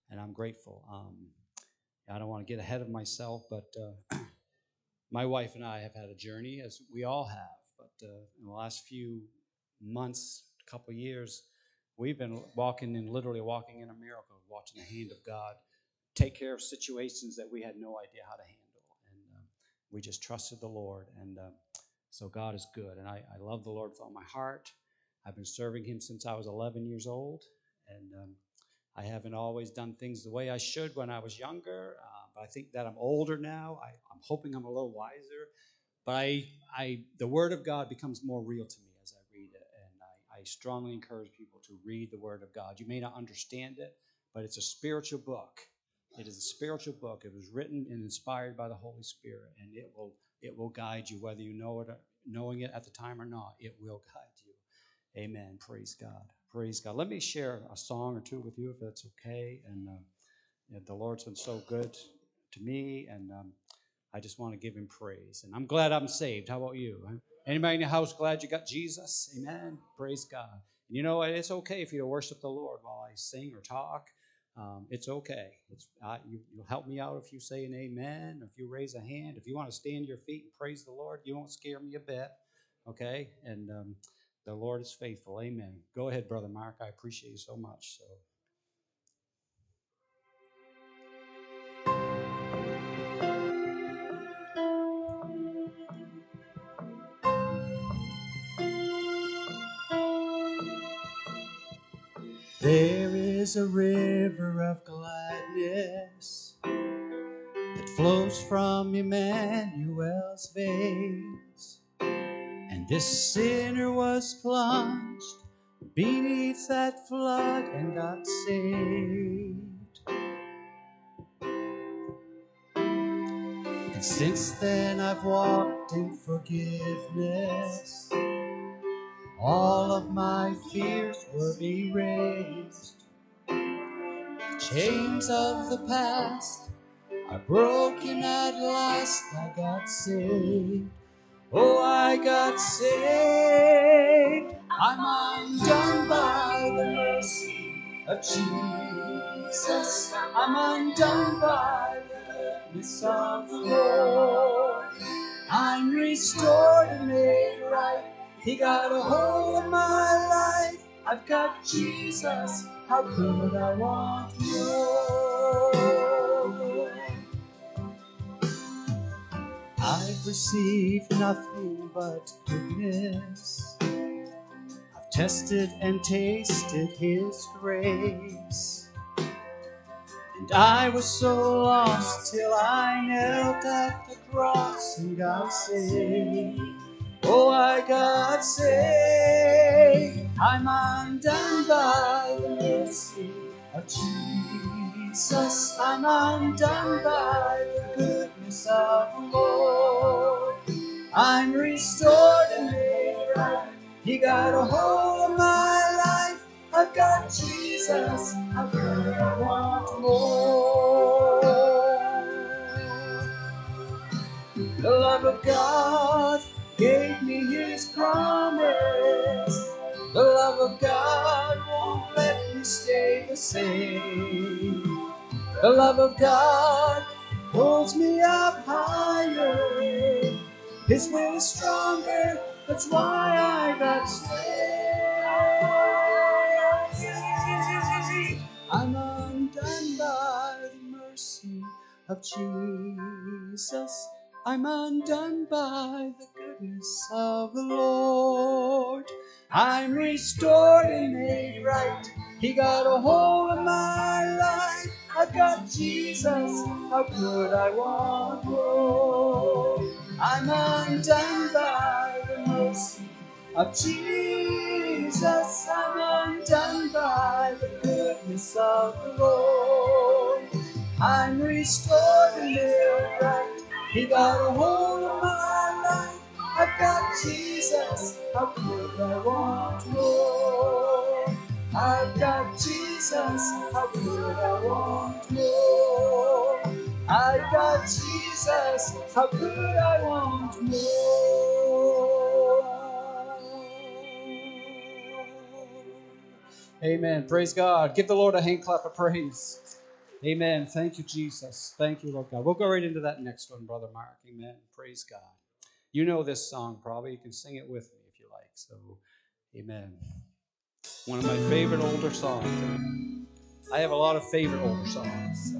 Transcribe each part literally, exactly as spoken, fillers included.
and I'm grateful. Um, I don't want to get ahead of myself, but uh, my wife and I have had a journey, as we all have. But uh, in the last few months, couple years, we've been walking in, literally walking in a miracle, watching the hand of God take care of situations that we had no idea how to handle. And um, we just trusted the Lord. And um, so God is good. And I, I love the Lord with all my heart. I've been serving him since I was eleven years old. And um, I haven't always done things the way I should when I was younger. Uh, but I think that I'm older now. I, I'm hoping I'm a little wiser. But I, I, the Word of God becomes more real to me as I read it. And I, I strongly encourage people to read the Word of God. You may not understand it, but it's a spiritual book. It is a spiritual book. It was written and inspired by the Holy Spirit, and it will it will guide you, whether you know it, or, knowing it at the time or not. It will guide you. Amen. Praise God. Praise God. Let me share a song or two with you, if that's okay. And uh, yeah, the Lord's been so good to me, and um, I just want to give him praise. And I'm glad I'm saved. How about you? Anybody in the house glad you got Jesus? Amen. Praise God. And you know, it's okay for you to worship the Lord while I sing or talk. Um, it's okay. It's, uh, you, you'll help me out if you say an amen, or if you raise a hand. If you want to stand to your feet and praise the Lord, you won't scare me a bit. Okay? And um, the Lord is faithful. Amen. Go ahead, Brother Mark. I appreciate you so much. So. There is a river of gladness that flows from Emmanuel's veins, and this sinner was plunged beneath that flood and got saved. And since then I've walked in forgiveness. All of my fears were erased. The chains of the past are broken at last. I got saved. Oh, I got saved. I'm undone by the mercy of Jesus. I'm undone by the goodness of the Lord. I'm restored and made right. He got a hold of my life. I've got Jesus. How could I want more? I've received nothing but goodness. I've tested and tasted his grace. And I was so lost till I knelt at the cross and got saved. Oh, I got saved. I'm undone by the mercy of Jesus. I'm undone by the goodness of the Lord. I'm restored and made right. He got a hold of my life. I've got Jesus. How could I want more? The love of God gave me his promise. The love of God won't let me stay the same. The love of God pulls me up higher. His will is stronger, that's why I got saved. I'm undone by the mercy of Jesus. I'm undone by the goodness of the Lord. I'm restored and made right. He got a hold of my life. I've got Jesus. How could I want more? I'm undone by the mercy of Jesus. I'm undone by the goodness of the Lord. I'm restored and made right. He got a hold of my life. I've got Jesus. How could I want more? I've got Jesus. How could I want more? I've got Jesus. How could I want more? Amen. Praise God. Give the Lord a hand clap of praise. Amen. Thank you, Jesus. Thank you, Lord God. We'll go right into that next one, Brother Mark. Amen. Praise God. You know this song probably. You can sing it with me if you like. So, amen. One of my favorite older songs. I have a lot of favorite older songs.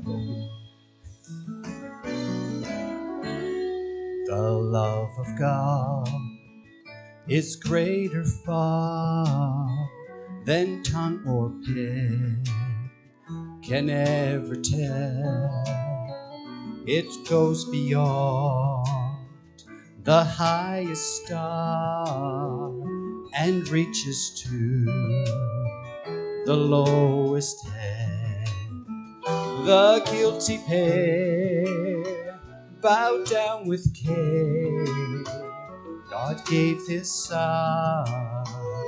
The love of God is greater far than tongue or pen can ever tell. It goes beyond the highest star and reaches to the lowest hell. The guilty pair bowed down with care. God gave his son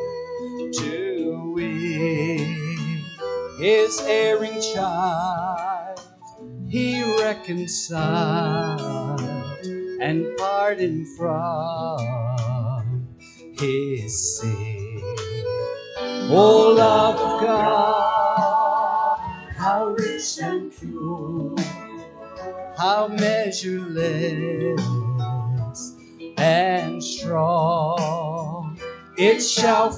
to win his erring child. He reconciled and pardoned from his sin. O love of God, how rich and pure, how measureless and strong, it shall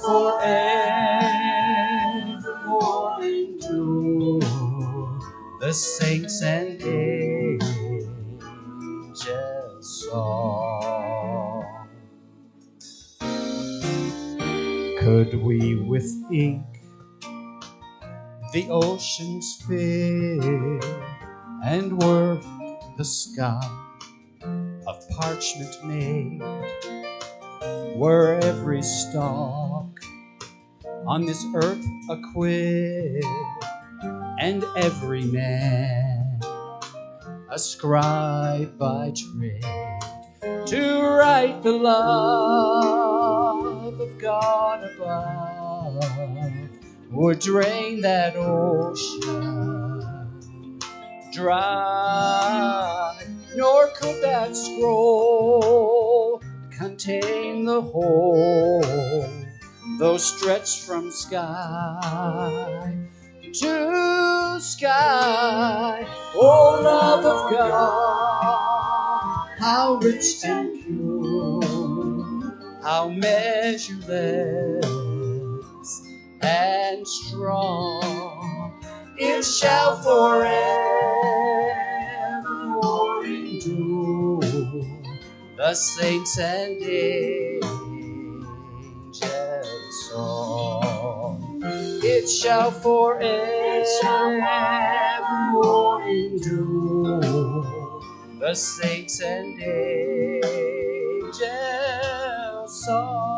forevermore endure. The saints and angels' song. Could we with ink the oceans fill, and were the sky of parchment made, were every stalk on this earth a quill, and every man a scribe by trade, to write the love of God above, would drain that ocean dry, nor could that scroll contain the whole, though stretched from sky to sky. O love of God, how rich and pure, how measureless and strong, it shall forevermore endure. The saints and angels' song, it shall forevermore endure. The saints and angels' song.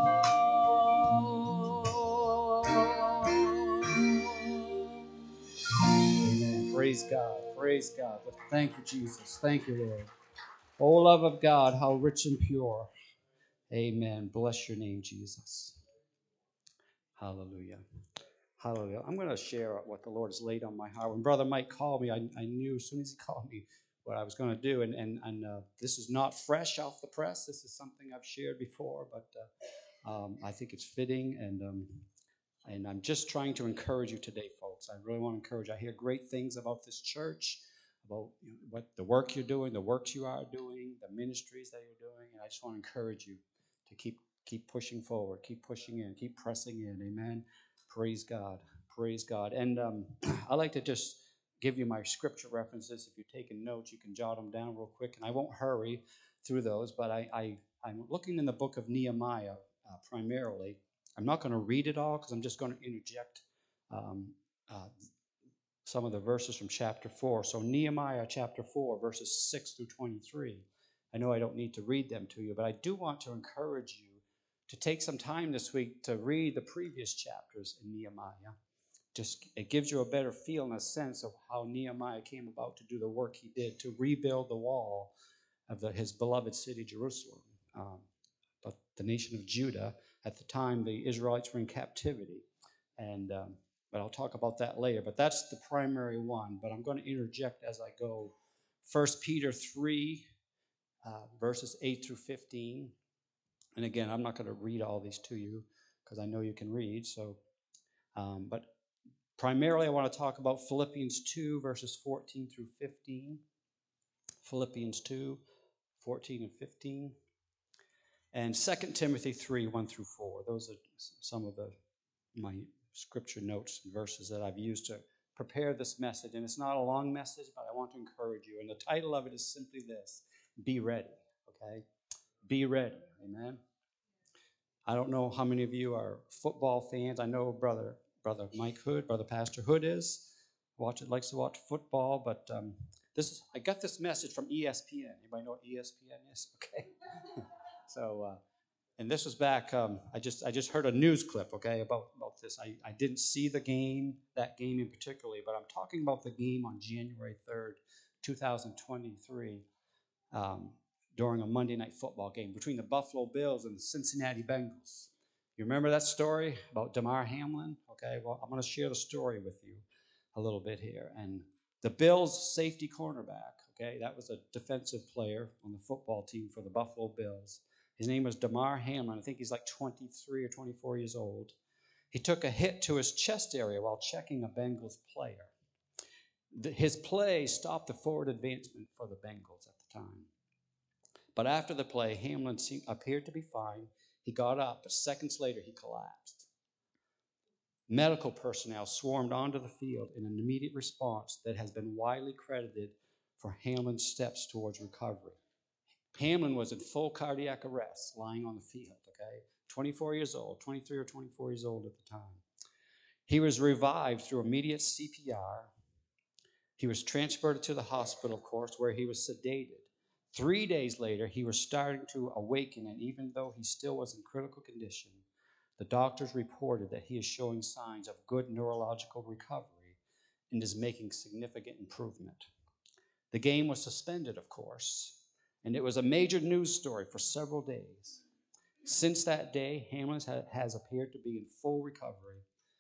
Amen. Praise God. Praise God. Thank you, Jesus. Thank you, Lord. O love of God, how rich and pure. Amen. Bless your name, Jesus. Hallelujah. Hallelujah. I'm going to share what the Lord has laid on my heart. When Brother Mike called me, I, I knew as soon as he called me what I was going to do. And, and, and uh, this is not fresh off the press. This is something I've shared before, but uh, um, I think it's fitting. And um, and I'm just trying to encourage you today, folks. I really want to encourage you. I hear great things about this church, about you know, what the work you're doing, the works you are doing, the ministries that you're doing. And I just want to encourage you to keep keep pushing forward, keep pushing in, keep pressing in. Amen. Praise God. Praise God. And um, I like to just give you my scripture references. If you're taking notes, you can jot them down real quick. And I won't hurry through those, but I, I, I'm looking in the book of Nehemiah uh, primarily. I'm not going to read it all because I'm just going to interject um, uh, some of the verses from chapter four. So Nehemiah chapter four, verses six through twenty-three. I know I don't need to read them to you, but I do want to encourage you to take some time this week to read the previous chapters in Nehemiah. Just it gives you a better feel and a sense of how Nehemiah came about to do the work he did to rebuild the wall of the, his beloved city, Jerusalem. Um, but the nation of Judah, at the time, the Israelites were in captivity. And um, but I'll talk about that later. But that's the primary one. But I'm going to interject as I go. First Peter three, uh, verses eight through fifteen. And again, I'm not going to read all these to you because I know you can read. So, um, but Primarily, I want to talk about Philippians two, verses fourteen through fifteen. Philippians two, fourteen and fifteen. And Second Timothy three, one through four. Those are some of the my scripture notes and verses that I've used to prepare this message. And it's not a long message, but I want to encourage you. And the title of it is simply this: Be ready, okay? Be ready, amen? I don't know how many of you are football fans. I know brother brother Mike Hood, brother Pastor Hood is. Watch it, likes to watch football, but um, this is, I got this message from E S P N. Anybody know what E S P N is? Okay. so, uh, and this was back, um, I just I just heard a news clip, okay, about, about this. I, I didn't see the game, that game in particular, but I'm talking about the game on January third, two thousand twenty-three. Um, during a Monday night football game between the Buffalo Bills and the Cincinnati Bengals. You remember that story about Damar Hamlin? Okay, well, I'm going to share the story with you a little bit here. And the Bills' safety cornerback, okay, that was a defensive player on the football team for the Buffalo Bills. His name was Damar Hamlin. I think he's like twenty-three or twenty-four years old. He took a hit to his chest area while checking a Bengals player. His play stopped the forward advancement for the Bengals at the time. But after the play, Hamlin seemed, appeared to be fine. He got up, but seconds later he collapsed. Medical personnel swarmed onto the field in an immediate response that has been widely credited for Hamlin's steps towards recovery. Hamlin was in full cardiac arrest, lying on the field, okay? twenty-four years old, twenty-three or twenty-four years old at the time. He was revived through immediate C P R. He was transported to the hospital, of course, where he was sedated. Three days later, he was starting to awaken, and even though he still was in critical condition, the doctors reported that he is showing signs of good neurological recovery and is making significant improvement. The game was suspended, of course, and it was a major news story for several days. Since that day, Hamlin has appeared to be in full recovery,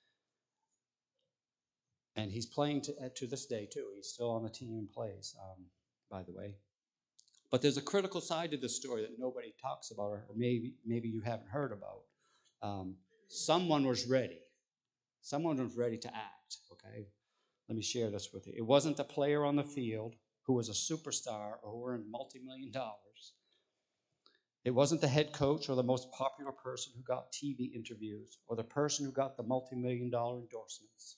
and he's playing to, to this day, too. He's still on the team and plays, um, by the way. But there's a critical side to this story that nobody talks about, or maybe maybe you haven't heard about. Um, someone was ready. Someone was ready to act, okay? Let me share this with you. It wasn't the player on the field who was a superstar or who earned multi-million dollars. It wasn't the head coach or the most popular person who got T V interviews or the person who got the multi-million dollar endorsements.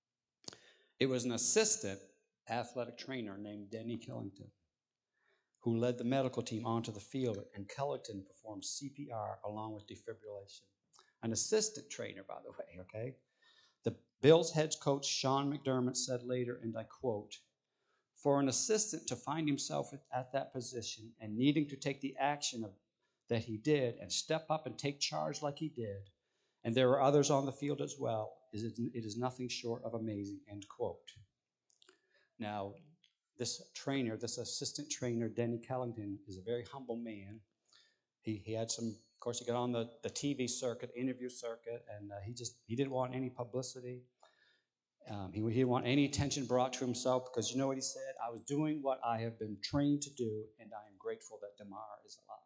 It was an assistant athletic trainer named Denny Killington, who led the medical team onto the field, and Killington performed C P R along with defibrillation. An assistant trainer, by the way, okay? The Bills head coach, Sean McDermott, said later, and I quote, "For an assistant to find himself at that position and needing to take the action of, that he did and step up and take charge like he did, and there were others on the field as well, is it, it is nothing short of amazing," end quote. Now, this trainer, this assistant trainer, Denny Killington, is a very humble man. He, he had some, of course, he got on the, the T V circuit, interview circuit, and uh, he just, he didn't want any publicity. Um, he, he didn't want any attention brought to himself because you know what he said? "I was doing what I have been trained to do, and I am grateful that Damar is alive."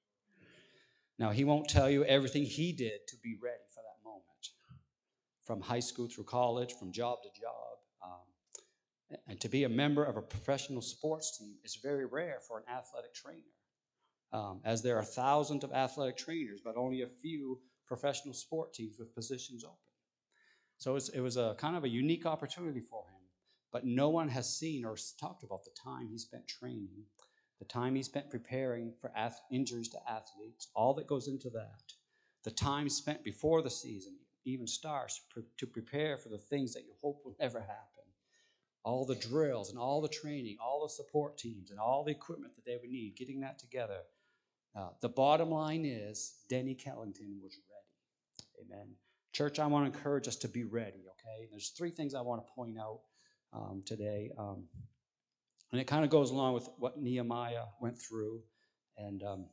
Now, he won't tell you everything he did to be ready for that moment. From high school through college, from job to job. Um, and to be a member of a professional sports team is very rare for an athletic trainer. Um, as there are thousands of athletic trainers, but only a few professional sport teams with positions open. So it was, it was a kind of a unique opportunity for him, but no one has seen or talked about the time he spent training, the time he spent preparing for ath- injuries to athletes, all that goes into that, the time spent before the season even starts pre- to prepare for the things that you hope will never happen, all the drills and all the training, all the support teams and all the equipment that they would need, getting that together. Uh, the bottom line is Denny Killington was ready. Amen. Church, I want to encourage us to be ready, okay? There's three things I want to point out um, today. Um, and it kind of goes along with what Nehemiah went through. And um,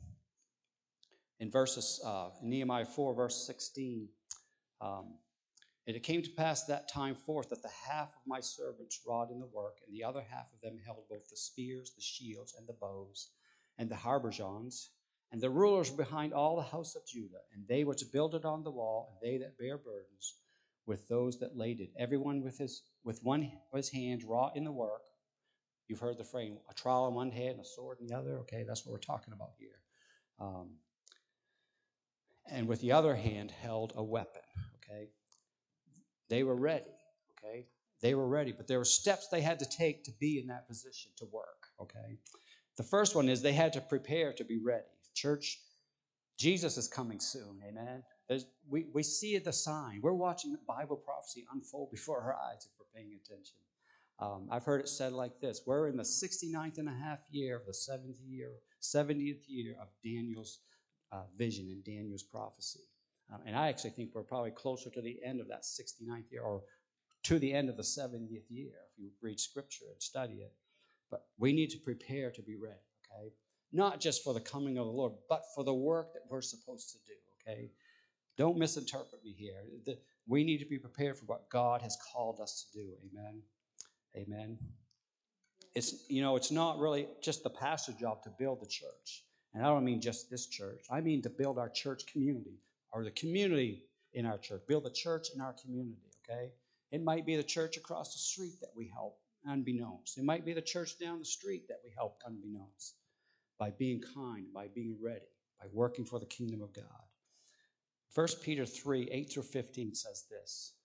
in verses, uh, in Nehemiah four, verse sixteen, um, "And it came to pass that time forth that the half of my servants wrought in the work, and the other half of them held both the spears, the shields, and the bows, and the habergeons, and the rulers behind all the house of Judah, and they which builded on the wall, and they that bare burdens, with those that laid it. Everyone with his with one of his hands wrought in the work. You've heard the phrase, a trowel in one hand and a sword in the other. Okay, that's what we're talking about here. Um, and with the other hand held a weapon. Okay, they were ready. Okay, they were ready, but there were steps they had to take to be in that position to work. Okay, the first one is they had to prepare to be ready. Church, Jesus is coming soon. Amen. There's, we, we see the sign. We're watching the Bible prophecy unfold before our eyes if we're paying attention. Um, I've heard it said like this. We're in the sixty-ninth and a half year of the seventieth year, seventieth year of Daniel's uh, vision and Daniel's prophecy. Um, and I actually think we're probably closer to the end of that sixty-ninth year or to the end of the seventieth year if you read Scripture and study it. But we need to prepare to be ready, okay? Not just for the coming of the Lord, but for the work that we're supposed to do, okay? Don't misinterpret me here. The, we need to be prepared for what God has called us to do, amen? Amen. It's, you know, it's not really just the pastor's job to build the church. And I don't mean just this church. I mean to build our church community or the community in our church. Build the church in our community, okay? It might be the church across the street that we help unbeknownst. It might be the church down the street that we help unbeknownst by being kind, by being ready, by working for the kingdom of God. First Peter three, eight through fifteen says this.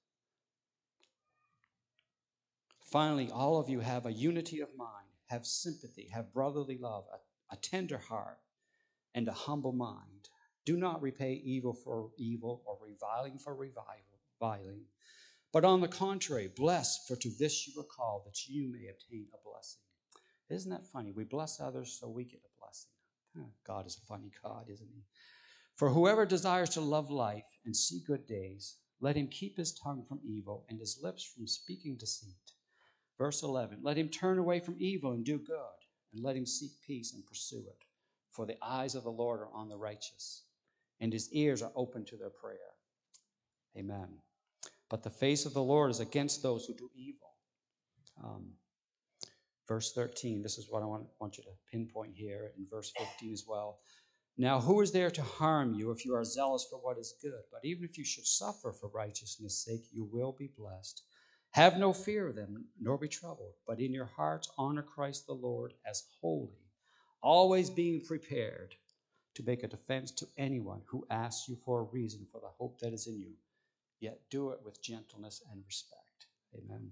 Finally, all of you have a unity of mind, have sympathy, have brotherly love, a, a tender heart, and a humble mind. Do not repay evil for evil or reviling for reviling, but on the contrary, bless, for to this you were called, that you may obtain a blessing. Isn't that funny? We bless others so we get a blessing. God is a funny God, isn't he? For whoever desires to love life and see good days, let him keep his tongue from evil and his lips from speaking deceit. Verse eleven, let him turn away from evil and do good, and let him seek peace and pursue it. For the eyes of the Lord are on the righteous, and his ears are open to their prayer. Amen. But the face of the Lord is against those who do evil. Um, verse thirteen, this is what I want, want you to pinpoint here, in verse fifteen as well. Now, who is there to harm you if you are zealous for what is good? But even if you should suffer for righteousness' sake, you will be blessed. Have no fear of them, nor be troubled, but in your hearts honor Christ the Lord as holy, always being prepared to make a defense to anyone who asks you for a reason for the hope that is in you, yet do it with gentleness and respect. Amen.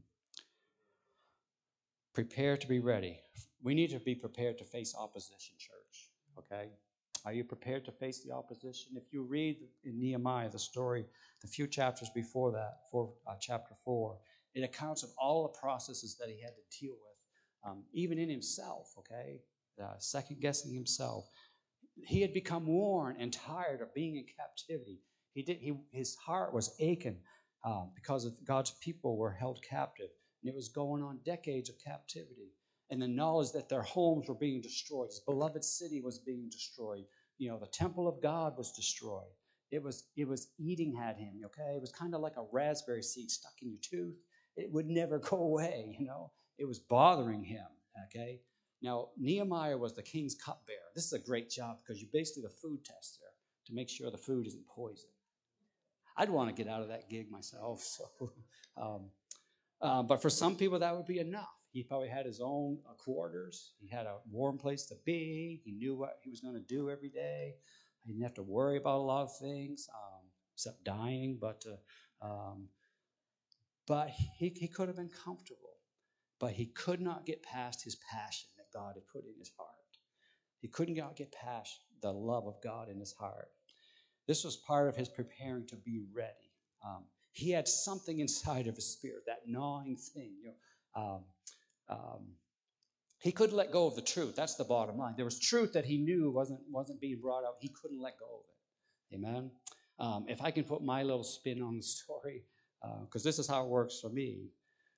Prepare to be ready. We need to be prepared to face opposition, church, okay? Are you prepared to face the opposition? If you read in Nehemiah the story, the few chapters before that, for uh, chapter four, it accounts of all the processes that he had to deal with, um, even in himself, okay? Uh, second-guessing himself. He had become worn and tired of being in captivity. He did. He, his heart was aching um, because of God's people were held captive. And it was going on decades of captivity. And the knowledge that their homes were being destroyed. His beloved city was being destroyed. You know, the temple of God was destroyed. It was, it was eating at him, okay? It was kind of like a raspberry seed stuck in your tooth. It would never go away, you know? It was bothering him, okay? Now, Nehemiah was the king's cupbearer. This is a great job because you're basically the food tester to make sure the food isn't poison. I'd want to get out of that gig myself. So, um, uh, but for some people, that would be enough. He probably had his own uh, quarters. He had a warm place to be. He knew what he was going to do every day. He didn't have to worry about a lot of things, um, except dying. But uh, um, but he, he could have been comfortable. But he could not get past his passion that God had put in his heart. He couldn't get past the love of God in his heart. This was part of his preparing to be ready. Um, he had something inside of his spirit, that gnawing thing. You know, um, um, he couldn't let go of the truth. That's the bottom line. There was truth that he knew wasn't, wasn't being brought out. He couldn't let go of it. Amen? Um, if I can put my little spin on the story, because uh, this is how it works for me.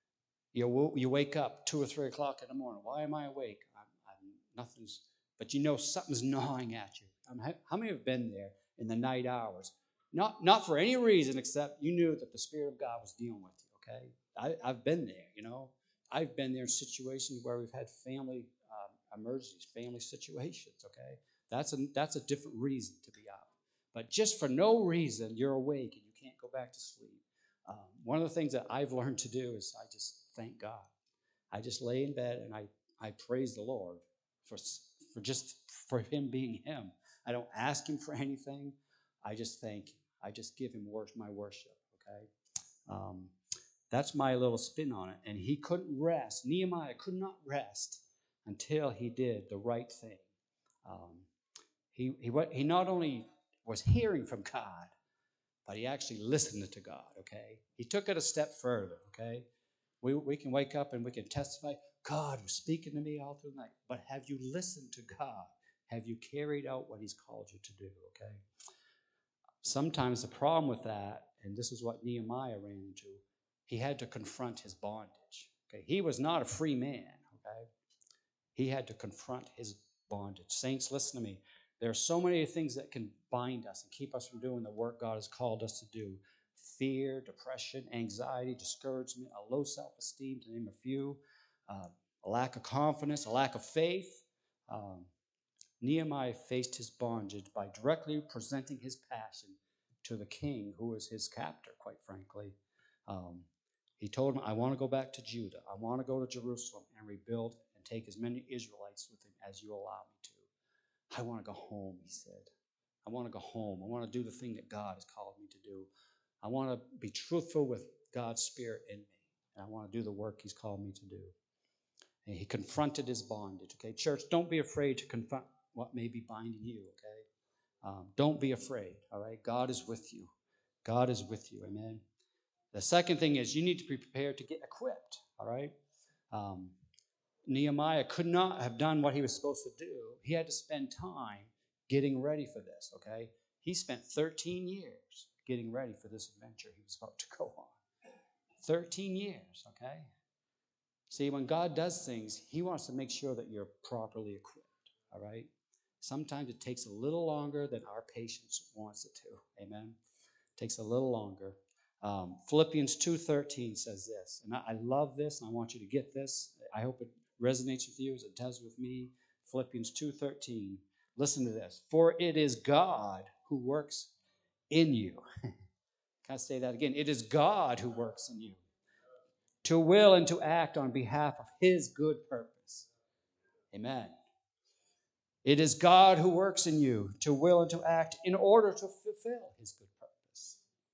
You, you wake up two or three o'clock in the morning. Why am I awake? I'm, I'm, nothing's, but you know something's gnawing at you. Um, how, how many have been there in the night hours? Not, not for any reason except you knew that the Spirit of God was dealing with you, okay? I, I've been there, you know. I've been there in situations where we've had family um, emergencies, family situations, okay? That's a, that's a different reason to be up. But just for no reason, you're awake and you can't go back to sleep. Um, one of the things that I've learned to do is I just thank God. I just lay in bed and I, I praise the Lord for, for just for him being him. I don't ask him for anything. I just thank him. I just give him wor- my worship, okay? Um, that's my little spin on it. And he couldn't rest. Nehemiah could not rest until he did the right thing. Um, he, he, he not only was hearing from God, but he actually listened to God, okay? He took it a step further, okay? We, we can wake up and we can testify, God was speaking to me all through the night. But have you listened to God? Have you carried out what he's called you to do, okay? Sometimes the problem with that, and this is what Nehemiah ran into, he had to confront his bondage, okay? He was not a free man, okay? He had to confront his bondage. Saints, listen to me. There are so many things that can bind us and keep us from doing the work God has called us to do. Fear, depression, anxiety, discouragement, a low self-esteem, to name a few, uh, a lack of confidence, a lack of faith. Um, Nehemiah faced his bondage by directly presenting his passion to the king, who was his captor, quite frankly. Um, he told him, I want to go back to Judah. I want to go to Jerusalem and rebuild and take as many Israelites with him as you allow me to. I want to go home, he said. I want to go home. I want to do the thing that God has called me to do. I want to be truthful with God's Spirit in me. And I want to do the work he's called me to do. And he confronted his bondage. Okay, church, don't be afraid to confront what may be binding you, okay? Um, don't be afraid, all right? God is with you. God is with you, amen? The second thing is you need to be prepared to get equipped, all right? Um, Nehemiah could not have done what he was supposed to do. He had to spend time getting ready for this, okay? He spent thirteen years getting ready for this adventure he was about to go on. thirteen years, okay? See, when God does things, he wants to make sure that you're properly equipped, all right? Sometimes it takes a little longer than our patience wants it to, amen? It takes a little longer. Um, Philippians two thirteen says this, and I, I love this, and I want you to get this. I hope it resonates with you as it does with me. Philippians two thirteen. Listen to this. For it is God who works in you. Can I say that again? It is God who works in you to will and to act on behalf of his good purpose. Amen. It is God who works in you to will and to act in order to fulfill his good purpose.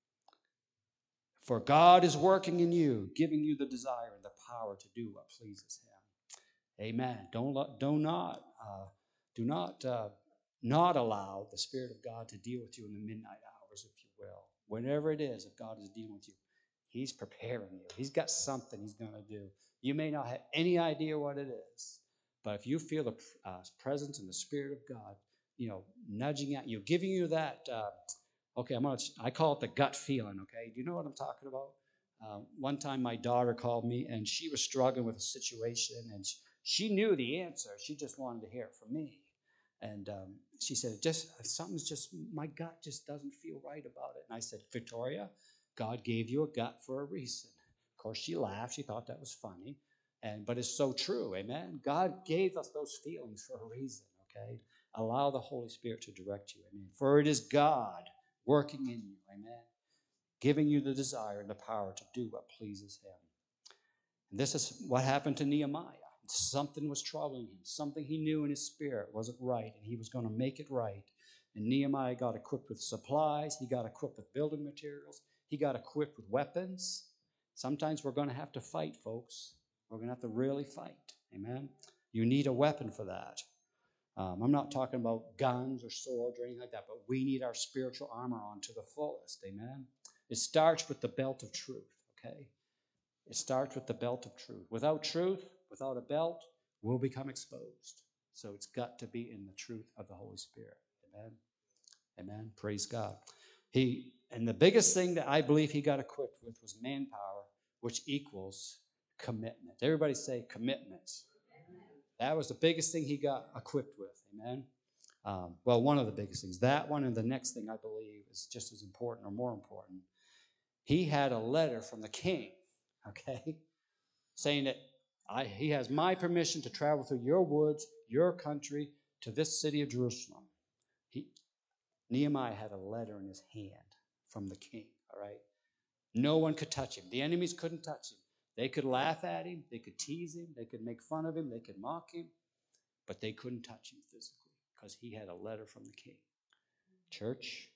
For God is working in you, giving you the desire and the power to do what pleases him. Amen. Don't, do not, uh, do not, uh, not allow the Spirit of God to deal with you in the midnight hours, if you will. Whenever it is that God is dealing with you, he's preparing you. He's got something he's going to do. You may not have any idea what it is, but if you feel the uh, presence and the Spirit of God, you know, nudging at you, giving you that, uh, okay, I'm gonna, I call it the gut feeling, okay? Do you know what I'm talking about? Uh, one time my daughter called me, and she was struggling with a situation, and she, she knew the answer. She just wanted to hear it from me. And um, she said, just something's just, my gut just doesn't feel right about it. And I said, Victoria, God gave you a gut for a reason. Of course, she laughed. She thought that was funny. And but it's so true, amen? God gave us those feelings for a reason, okay? Allow the Holy Spirit to direct you, amen? For it is God working in you, amen? Giving you the desire and the power to do what pleases him. And this is what happened to Nehemiah. Something was troubling him. Something he knew in his spirit wasn't right, and he was going to make it right. And Nehemiah got equipped with supplies. He got equipped with building materials. He got equipped with weapons. Sometimes we're going to have to fight, folks. We're going to have to really fight. Amen? You need a weapon for that. Um, I'm not talking about guns or swords or anything like that, but we need our spiritual armor on to the fullest. Amen? It starts with the belt of truth, okay? It starts with the belt of truth. Without truth, without a belt, we'll become exposed. So it's got to be in the truth of the Holy Spirit. Amen? Amen? Praise God. He, and the biggest thing that I believe he got equipped with was manpower, which equals commitment. Everybody say commitment. That was the biggest thing he got equipped with. Amen? Um, well, one of the biggest things. That one, and the next thing I believe is just as important or more important. He had a letter from the king, okay, saying that I, he has my permission to travel through your woods, your country, to this city of Jerusalem. He, Nehemiah had a letter in his hand from the king, all right? No one could touch him. The enemies couldn't touch him. They could laugh at him. They could tease him. They could make fun of him. They could mock him. But they couldn't touch him physically because he had a letter from the king. Church,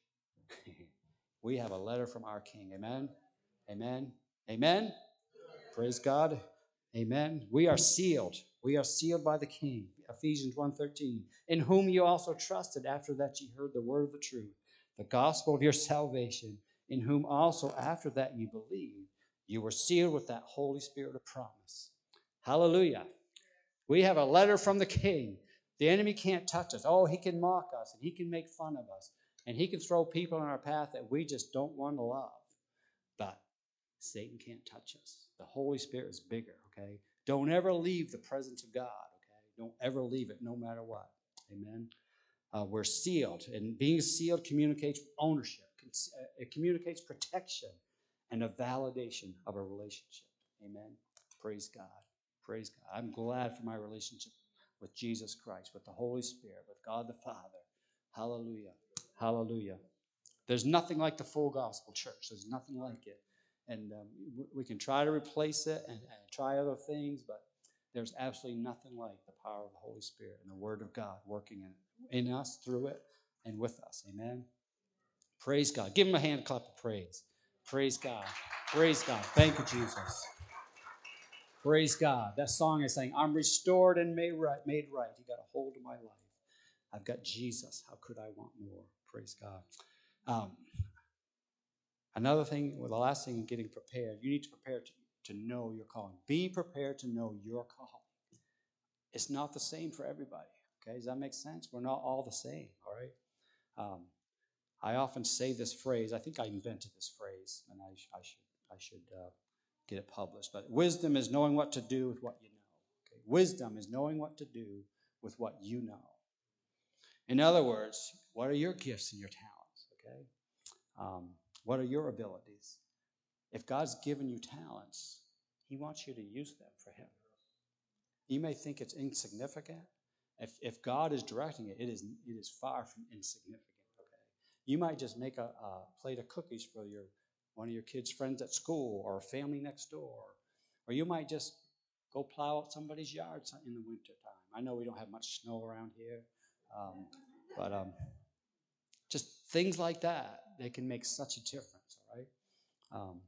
we have a letter from our king. Amen? Amen? Amen? Praise God. Amen. We are sealed. We are sealed by the king. Ephesians one thirteen. In whom you also trusted after that ye heard the word of the truth, the gospel of your salvation, in whom also after that you believed, you were sealed with that Holy Spirit of promise. Hallelujah. We have a letter from the king. The enemy can't touch us. Oh, he can mock us, and he can make fun of us, and he can throw people in our path that we just don't want to love. But Satan can't touch us. The Holy Spirit is bigger, okay? Don't ever leave the presence of God, okay? Don't ever leave it, no matter what. Amen? Uh, we're sealed, and being sealed communicates ownership. It communicates protection and a validation of a relationship. Amen? Praise God. Praise God. I'm glad for my relationship with Jesus Christ, with the Holy Spirit, with God the Father. Hallelujah. Hallelujah. There's nothing like the full gospel, church. There's nothing like it. And um, we can try to replace it and, and try other things, but there's absolutely nothing like the power of the Holy Spirit and the Word of God working in, in us, through it, and with us. Amen? Praise God. Give him a hand clap of praise. Praise God. Praise God. Thank you, Jesus. Praise God. That song is saying, I'm restored and made right. Made right. He got a hold of my life. I've got Jesus. How could I want more? Praise God. Um, another thing, well, the last thing in getting prepared, you need to prepare to, to know your calling. Be prepared to know your calling. It's not the same for everybody. Okay, does that make sense? We're not all the same. All right. Um, I often say this phrase. I think I invented this phrase, and I, I should I should uh, get it published. But wisdom is knowing what to do with what you know. Okay? Wisdom is knowing what to do with what you know. In other words, what are your gifts and your talents? Okay, um, what are your abilities? If God's given you talents, He wants you to use them for Him. You may think it's insignificant. If if God is directing it, it is it is far from insignificant. You might just make a, a plate of cookies for your one of your kids' friends at school or a family next door. Or you might just go plow out somebody's yard in the wintertime. I know we don't have much snow around here, um, but um, just things like that, they can make such a difference, all right? Um,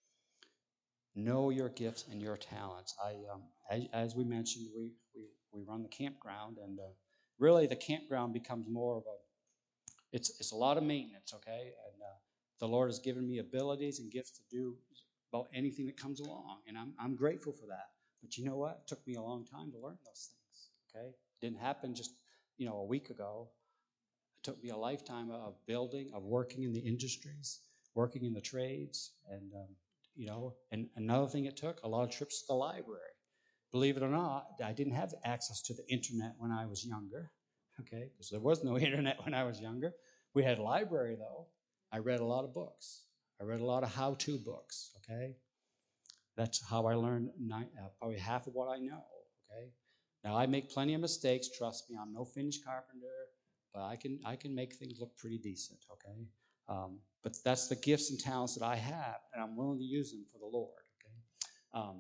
know your gifts and your talents. I, um, as, as we mentioned, we, we, we run the campground, and uh, really the campground becomes more of a It's it's a lot of maintenance, okay? And uh, the Lord has given me abilities and gifts to do about anything that comes along, and I'm I'm grateful for that. But you know what? It took me a long time to learn those things, okay? It didn't happen just, you know, a week ago. It took me a lifetime of building, of working in the industries, working in the trades, and, um, you know, and another thing it took, a lot of trips to the library. Believe it or not, I didn't have access to the internet when I was younger. Okay, because there was no internet when I was younger. We had a library, though. I read a lot of books. I read a lot of how-to books, okay? That's how I learned nine, uh, probably half of what I know, okay? Now, I make plenty of mistakes. Trust me, I'm no finished carpenter, but I can I can make things look pretty decent, okay? Um, but that's the gifts and talents that I have, and I'm willing to use them for the Lord, okay? Um,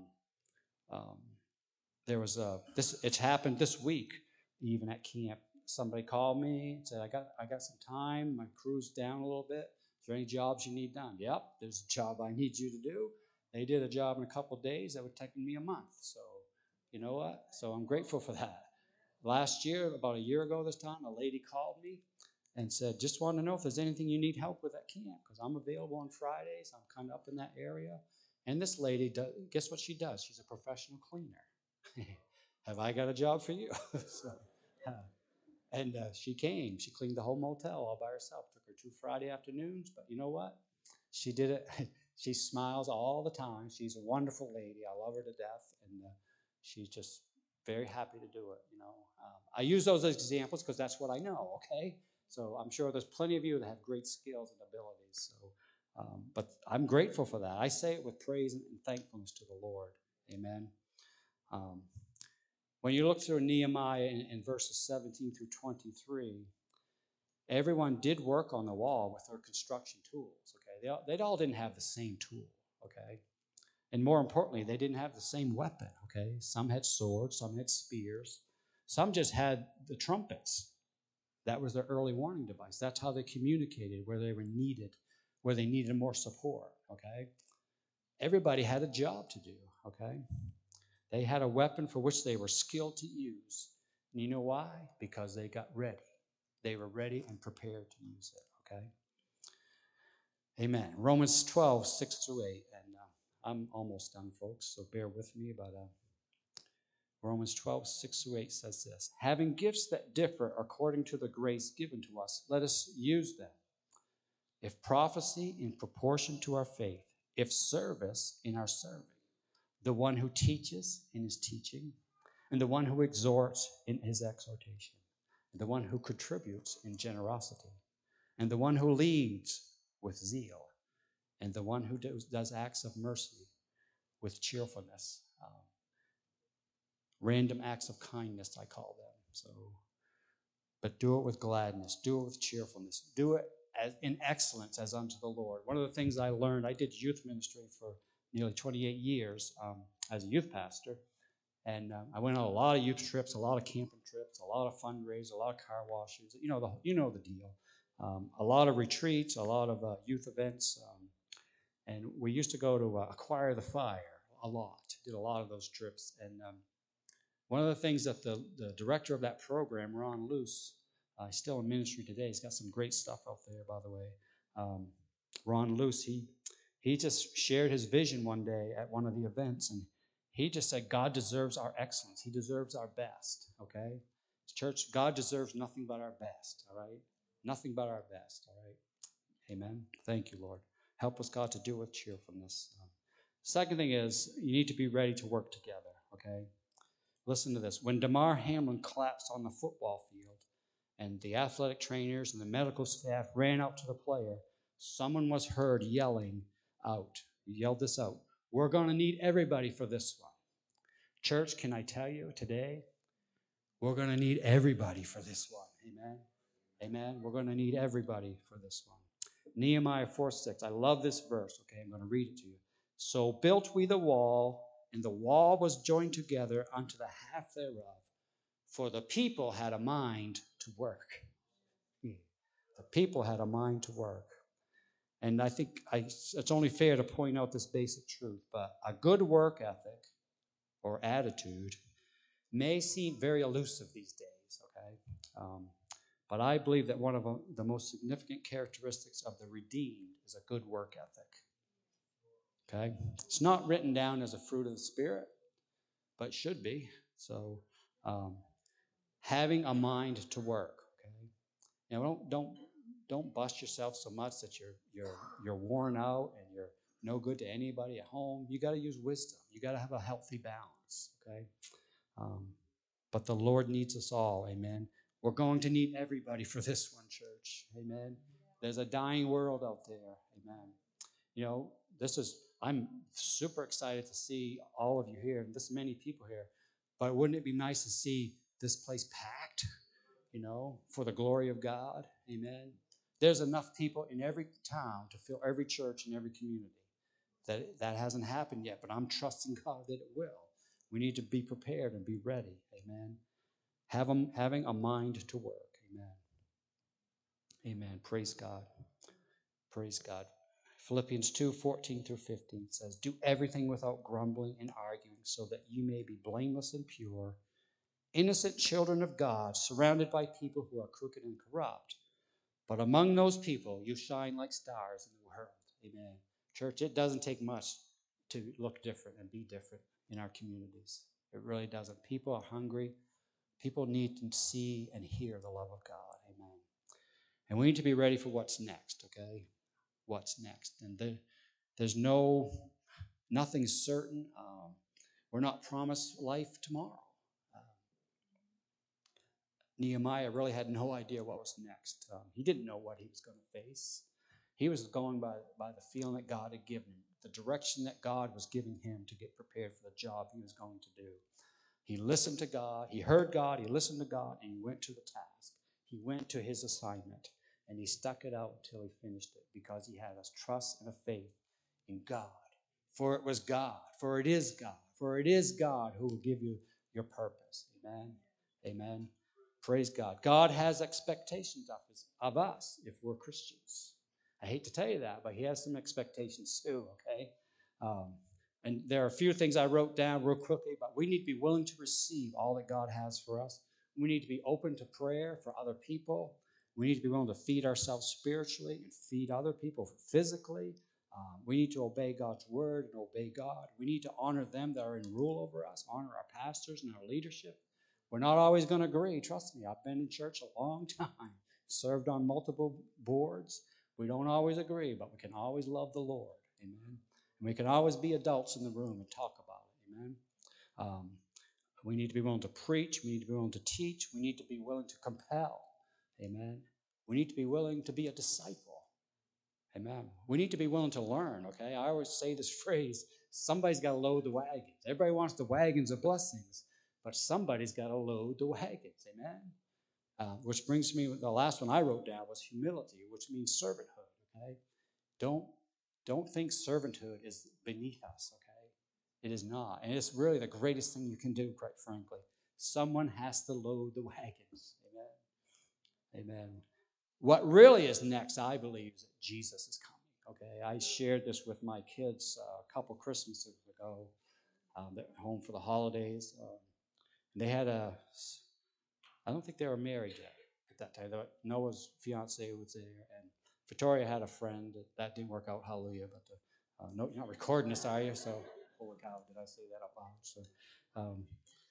um, there was a, this, it's happened this week, even at camp. Somebody called me and said, I got I got some time. My crew's down a little bit. Is there any jobs you need done? Yep, there's a job I need you to do. They did a job in a couple of days that would take me a month. So, you know what? So I'm grateful for that. Last year, about a year ago this time, a lady called me and said, just want to know if there's anything you need help with at camp, because I'm available on Fridays. I'm kind of up in that area. And this lady, does, guess what she does? She's a professional cleaner. Have I got a job for you? so, uh, and uh, she came. She cleaned the whole motel all by herself. Took her two Friday afternoons. But you know what? She did it. She smiles all the time. She's a wonderful lady. I love her to death. And uh, she's just very happy to do it. You know, um, I use those as examples because that's what I know, okay? So I'm sure there's plenty of you that have great skills and abilities. So, um, but I'm grateful for that. I say it with praise and thankfulness to the Lord. Amen. Um, when you look through Nehemiah in, in verses seventeen through twenty-three, everyone did work on the wall with their construction tools. Okay, they all, they all didn't have the same tool. okay? And more importantly, they didn't have the same weapon, okay? Some had swords, some had spears, some just had the trumpets. That was their early warning device. That's how they communicated where they were needed, where they needed more support, okay? Everybody had a job to do, okay? They had a weapon for which they were skilled to use. And you know why? Because they got ready. They were ready and prepared to use it, okay? Amen. Romans twelve, six through eight. And uh, I'm almost done, folks, so bear with me. But uh, Romans twelve, six through eight says this: having gifts that differ according to the grace given to us, let us use them. If prophecy, in proportion to our faith; if service, in our serving; the one who teaches, in his teaching; and the one who exhorts, in his exhortation; and the one who contributes, in generosity; and the one who leads, with zeal; and the one who does, does acts of mercy, with cheerfulness. Um, random acts of kindness, I call them. So, but do it with gladness. Do it with cheerfulness. Do it as, in excellence as unto the Lord. One of the things I learned, I did youth ministry for nearly twenty-eight years um, as a youth pastor. And um, I went on a lot of youth trips, a lot of camping trips, a lot of fundraisers, a lot of car washes. You know the you know the deal. Um, a lot of retreats, a lot of uh, youth events. Um, and we used to go to uh, Acquire the Fire a lot. Did a lot of those trips. And um, one of the things that the, the director of that program, Ron Luce, uh, he's still in ministry today. He's got some great stuff out there, by the way. Um, Ron Luce, he he just shared his vision one day at one of the events, and he just said, God deserves our excellence. He deserves our best, okay? Church, God deserves nothing but our best, all right? Nothing but our best, all right? Amen. Thank you, Lord. Help us, God, to do it with cheerfulness. Um, second thing is, you need to be ready to work together, okay? Listen to this. When Damar Hamlin collapsed on the football field and the athletic trainers and the medical staff ran out to the player, someone was heard yelling out. He yelled this out: we're going to need everybody for this one. Church, can I tell you today, we're going to need everybody for this one. Amen. Amen. We're going to need everybody for this one. Nehemiah four six. I love this verse. Okay, I'm going to read it to you. So built we the wall, and the wall was joined together unto the half thereof, for the people had a mind to work. The people had a mind to work. And I think I, it's only fair to point out this basic truth, but a good work ethic or attitude may seem very elusive these days, okay? Um, but I believe that one of the most significant characteristics of the redeemed is a good work ethic, okay? It's not written down as a fruit of the Spirit, but it should be. So um, having a mind to work, okay? You know, don't, don't, don't bust yourself so much that you're, you're, you're worn out and you're no good to anybody at home. You got to use wisdom. You got to have a healthy balance, okay? Um, but the Lord needs us all, amen. We're going to need everybody for this one, church, amen. There's a dying world out there, amen. You know, this is, I'm super excited to see all of you here, and this many people here, but wouldn't it be nice to see this place packed, you know, for the glory of God, amen. There's enough people in every town to fill every church and every community. That, that hasn't happened yet, but I'm trusting God that it will. We need to be prepared and be ready. Amen. Have a, having a mind to work. Amen. Amen. Praise God. Praise God. Philippians two, fourteen through fifteen says, do everything without grumbling and arguing, so that you may be blameless and pure, innocent children of God, surrounded by people who are crooked and corrupt. But among those people, you shine like stars in the world. Amen. Church, it doesn't take much to look different and be different in our communities. It really doesn't. People are hungry. People need to see and hear the love of God. Amen. And we need to be ready for what's next, okay? What's next? And there, there's no, nothing's certain. Um, we're not promised life tomorrow. Uh, Nehemiah really had no idea what was next. Um, he didn't know what he was going to face. He was going by, by the feeling that God had given him, the direction that God was giving him to get prepared for the job he was going to do. He listened to God. He heard God. He listened to God, and he went to the task. He went to his assignment, and he stuck it out until he finished it because he had a trust and a faith in God For it was God, for it is God, for it is God who will give you your purpose. Amen. Amen. Praise God. God has expectations of us, of us if we're Christians. I hate to tell you that, but he has some expectations too, okay? Um, and there are a few things I wrote down real quickly, but we need to be willing to receive all that God has for us. We need to be open to prayer for other people. We need to be willing to feed ourselves spiritually and feed other people physically. Um, we need to obey God's word and obey God. We need to honor them that are in rule over us, honor our pastors and our leadership. We're not always going to agree. Trust me, I've been in church a long time, served on multiple boards. We don't always agree, but we can always love the Lord. Amen. And we can always be adults in the room and talk about it. Amen. Um, we need to be willing to preach. We need to be willing to teach. We need to be willing to compel. Amen. We need to be willing to be a disciple. Amen. We need to be willing to learn, okay? I always say this phrase, somebody's got to load the wagons. Everybody wants the wagons of blessings, but somebody's got to load the wagons. Amen. Uh, which brings me, the last one I wrote down was humility, which means servanthood, okay? Don't, don't think servanthood is beneath us, okay? It is not. And it's really the greatest thing you can do, quite frankly. Someone has to load the wagons. Amen. Amen. What really is next, I believe, is that Jesus is coming, okay? I shared this with my kids uh, a couple Christmases ago. Um, they're home for the holidays. Um, they had a, I don't think they were married yet at that time. Noah's fiance was there, and Victoria had a friend. That, that didn't work out, hallelujah. But the, uh, no, you're not recording this, are you? So, holy cow, did I say that up loud? So, um,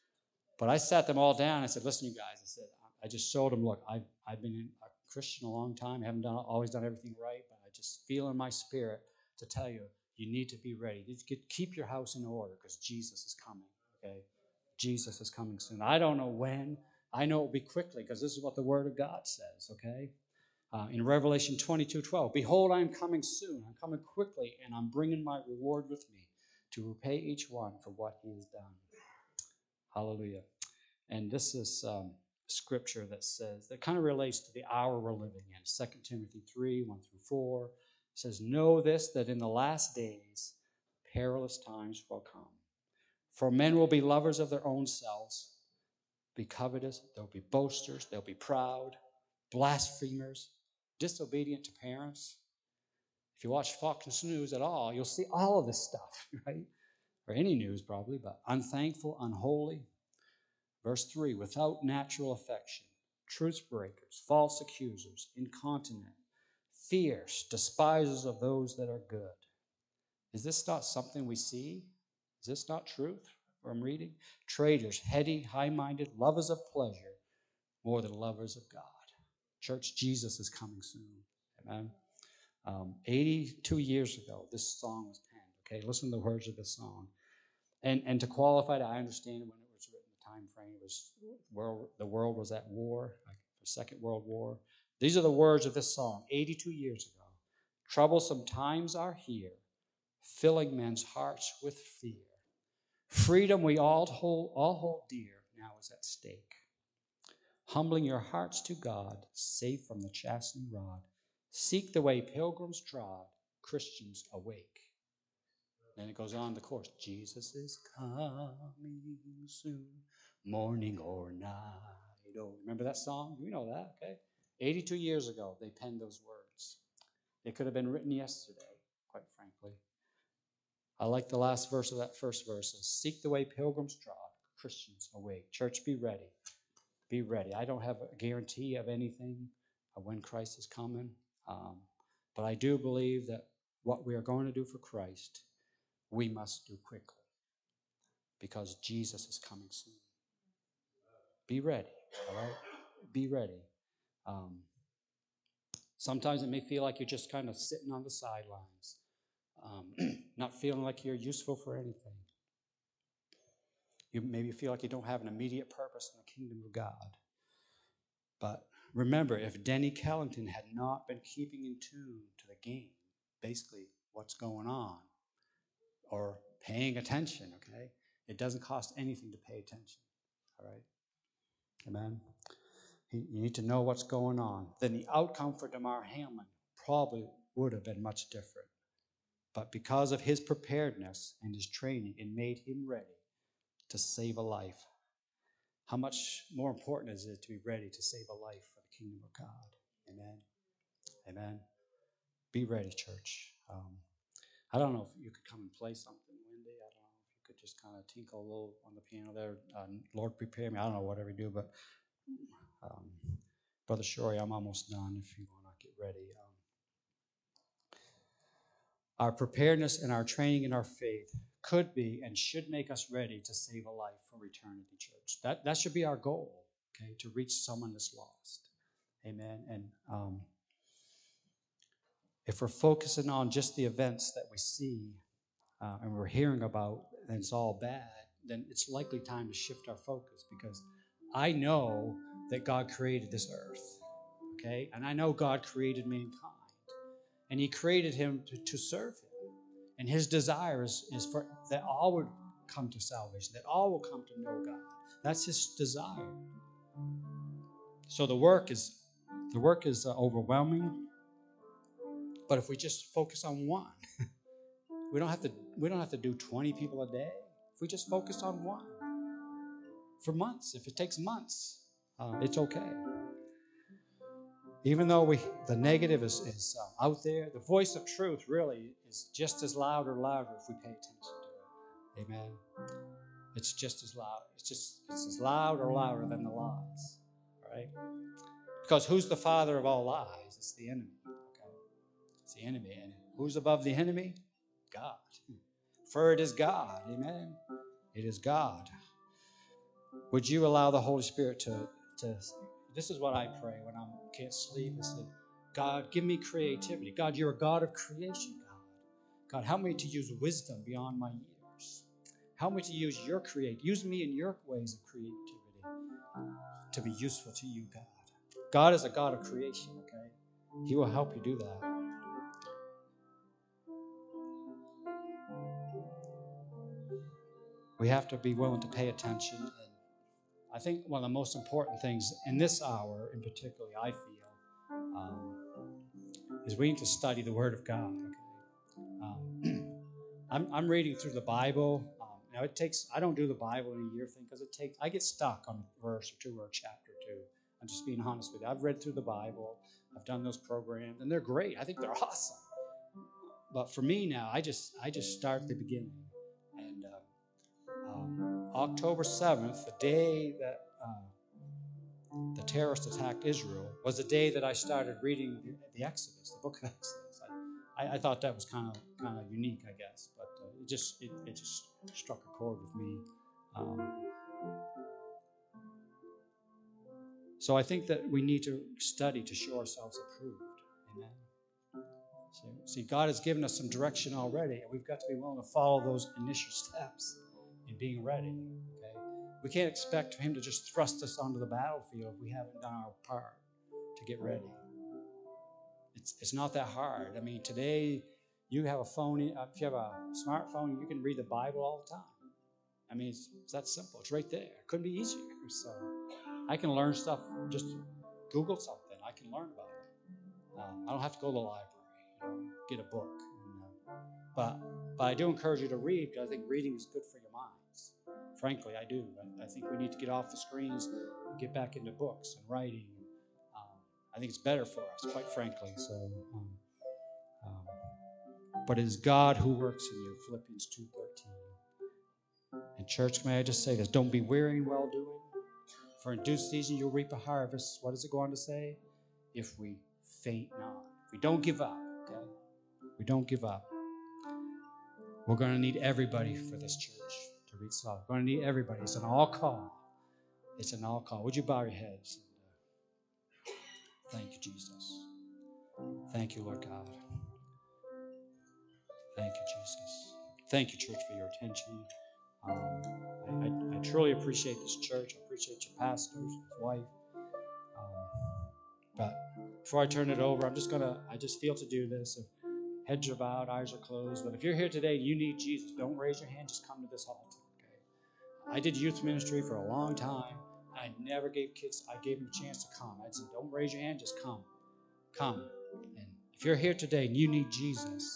but I sat them all down. I said, listen, you guys, I said, I just showed them, look, I've, I've been a Christian a long time. I haven't done always done everything right, but I just feel in my spirit to tell you, you need to be ready. You keep your house in order because Jesus is coming, okay? Jesus is coming soon. I don't know when. I know it will be quickly because this is what the Word of God says, okay? Uh, in Revelation twenty-two twelve, behold, I am coming soon. I'm coming quickly, and I'm bringing my reward with me to repay each one for what he has done. Hallelujah. And this is um, scripture that says, that kind of relates to the hour we're living in. Second Timothy three, one through four. It says, know this, that in the last days, perilous times will come. For men will be lovers of their own selves, be covetous, they'll be boasters, they'll be proud, blasphemers, disobedient to parents. If you watch Fox News at all, you'll see all of this stuff, right? Or any news probably, but unthankful, unholy. Verse three, without natural affection, truce breakers, false accusers, incontinent, fierce, despisers of those that are good. Is this not something we see? Is this not truth? What I'm reading? Traitors, heady, high-minded, lovers of pleasure more than lovers of God. Church, Jesus is coming soon. Amen. Um, eighty-two years ago, this song was penned. Okay, listen to the words of this song. And and to qualify that, I understand when it was written, the time frame was world, the world was at war, like the Second World War. These are the words of this song, eighty-two years ago. Troublesome times are here, filling men's hearts with fear. Freedom we all hold, all hold dear now is at stake. Humbling your hearts to God, safe from the chastening rod. Seek the way pilgrims trod, Christians awake. Then it goes on the chorus. Jesus is coming soon, morning or night. Oh, remember that song? You know that, okay? eighty-two years ago, they penned those words. They could have been written yesterday, quite frankly. I like the last verse of that first verse. Seek the way pilgrims trod, Christians awake. Church, be ready. Be ready. I don't have a guarantee of anything of when Christ is coming, um, but I do believe that what we are going to do for Christ, we must do quickly because Jesus is coming soon. Be ready, all right? Be ready. Um, sometimes it may feel like you're just kind of sitting on the sidelines, um, not feeling like you're useful for anything. You maybe feel like you don't have an immediate purpose in the kingdom of God. But remember, if Denny Kellington had not been keeping in tune to the game, basically what's going on, or paying attention, okay? It doesn't cost anything to pay attention, all right? Amen? You need to know what's going on. Then the outcome for Damar Hamlin probably would have been much different. But because of his preparedness and his training, it made him ready to save a life. How much more important is it to be ready to save a life for the kingdom of God? Amen. Amen. Be ready, church. Um, I don't know if you could come and play something, Wendy. I don't know if you could just kind of tinkle a little on the piano there. Uh, Lord, prepare me. I don't know whatever you do, but um, Brother Shorey, I'm almost done if you want to get ready. Um, our preparedness and our training in our faith could be and should make us ready to save a life for eternity, church. That that should be our goal, okay, to reach someone that's lost. Amen. And um, if we're focusing on just the events that we see uh, and we're hearing about and it's all bad, then it's likely time to shift our focus, because I know that God created this earth, okay? And I know God created mankind, and he created him to, to serve him. And his desire is, is for that all would come to salvation, that all will come to know God. That's his desire. So the work is the work is uh, overwhelming. But if we just focus on one, we don't have to we don't have to do twenty people a day. If we just focus on one for months, if it takes months, uh, it's okay. Even though we the negative is, is uh, out there, the voice of truth really is just as loud or louder if we pay attention to it. Amen. It's just as loud. It's just it's as loud or louder than the lies. Right? Because who's the father of all lies? It's the enemy. Okay? It's the enemy. And who's above the enemy? God. For it is God. Amen. It is God. Would you allow the Holy Spirit to, to this is what I pray when I can't sleep. I say, God, give me creativity. God, you're a God of creation, God. God, help me to use wisdom beyond my years. Help me to use your create. Use me in your ways of creativity to be useful to you, God. God is a God of creation, okay? He will help you do that. We have to be willing to pay attention. And I think one of the most important things in this hour, in particular, I feel, um, is we need to study the Word of God. Okay? Um, I'm, I'm reading through the Bible. Um, now it takes. I don't do the Bible in a year thing because it takes. I get stuck on a verse or two or a chapter or two. I'm just being honest with you. I've read through the Bible. I've done those programs, and they're great. I think they're awesome. But for me now, I just I just start at the beginning. And uh, um, October seventh, the day that uh, the terrorists attacked Israel, was the day that I started reading the, the Exodus, the book of Exodus. I, I, I thought that was kind of kind of unique, I guess, but uh, it just it, it just struck a chord with me. Um, so I think that we need to study to show ourselves approved. Amen. See, God has given us some direction already, and we've got to be willing to follow those initial steps in being ready. Okay, we can't expect Him to just thrust us onto the battlefield if we haven't done our part to get ready. It's it's not that hard. I mean, today you have a phone. If you have a smartphone, you can read the Bible all the time. I mean, it's, it's that simple. It's right there. It couldn't be easier. So I can learn stuff. Just Google something. I can learn about it. Um, I don't have to go to the library. You know, get a book. And, uh, but but I do encourage you to read, because I think reading is good for your minds. Frankly, I do. I, I think we need to get off the screens and get back into books and writing. Um, I think it's better for us, quite frankly. So, um, um, but it is God who works in you. Philippians two thirteen. And church, may I just say this: don't be weary in well doing, for in due season you'll reap a harvest. What does it go on to say? If we faint not, if we don't give up. Okay, we don't give up. We're going to need everybody for this church to reach out. We're going to need everybody. It's an all call. It's an all call. Would you bow your heads? Thank you, Jesus. Thank you, Lord God. Thank you, Jesus. Thank you, church, for your attention. Um, I, I, I truly appreciate this church. I appreciate your pastors, his wife. Um, but before I turn it over, I'm just going to, I just feel to do this. If heads are bowed, eyes are closed. But if you're here today and you need Jesus, don't raise your hand. Just come to this altar. I did youth ministry for a long time. I never gave kids, I gave them a chance to come. I said, don't raise your hand, just come. Come. And if you're here today and you need Jesus,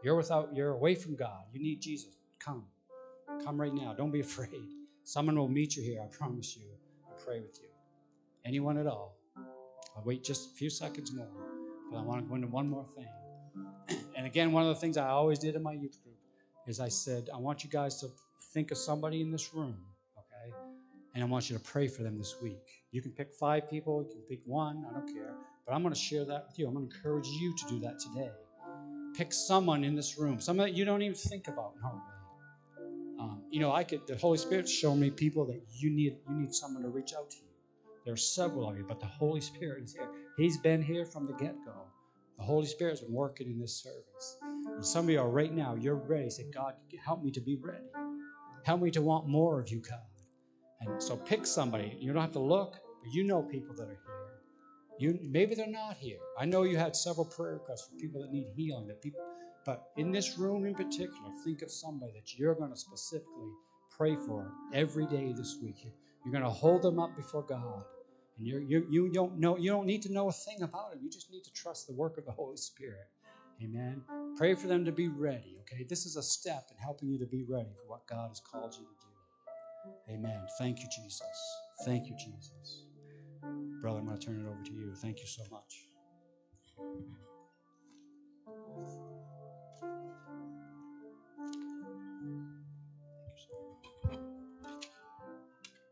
You're without, you're away from God. You need Jesus. Come. Come right now. Don't be afraid. Someone will meet you here, I promise you, and pray with you. Anyone at all. I'll wait just a few seconds more, but I want to go into one more thing. And again, one of the things I always did in my youth group is I said, I want you guys to think of somebody in this room, okay? And I want you to pray for them this week. You can pick five people, you can pick one, I don't care. But I'm going to share that with you. I'm going to encourage you to do that today. Pick someone in this room, someone that you don't even think about normally. Um, you know, I could. The Holy Spirit showed me people that you need. You need someone to reach out to you. There are several of you, but the Holy Spirit is here. He's been here from the get-go. The Holy Spirit's been working in this service. And some of you are right now. You're ready. Say, God, help me to be ready. Help me to want more of you, God. And so, pick somebody. You don't have to look, but you know people that are here. You maybe they're not here. I know you had several prayer requests for people that need healing. That people. But in this room in particular, think of somebody that you're going to specifically pray for every day this week. You're going to hold them up before God. And you're, you you don't know, you don't need to know a thing about them. You just need to trust the work of the Holy Spirit. Amen. Pray for them to be ready, okay? This is a step in helping you to be ready for what God has called you to do. Amen. Thank you, Jesus. Thank you, Jesus. Brother, I'm going to turn it over to you. Thank you so much.